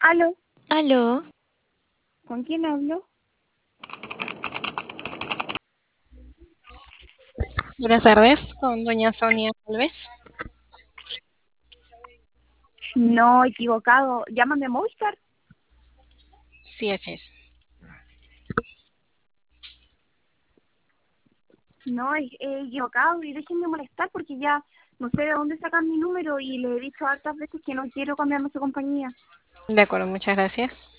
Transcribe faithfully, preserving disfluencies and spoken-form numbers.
Aló, Aló, ¿con quién hablo? Buenas tardes, con doña Sonia, tal vez. No, equivocado. Llaman de Movistar. Sí, así es. No, he, he equivocado y dejen de molestar porque ya no sé de dónde sacan mi número y le he dicho hartas veces que no quiero cambiarme de compañía. De acuerdo, muchas gracias.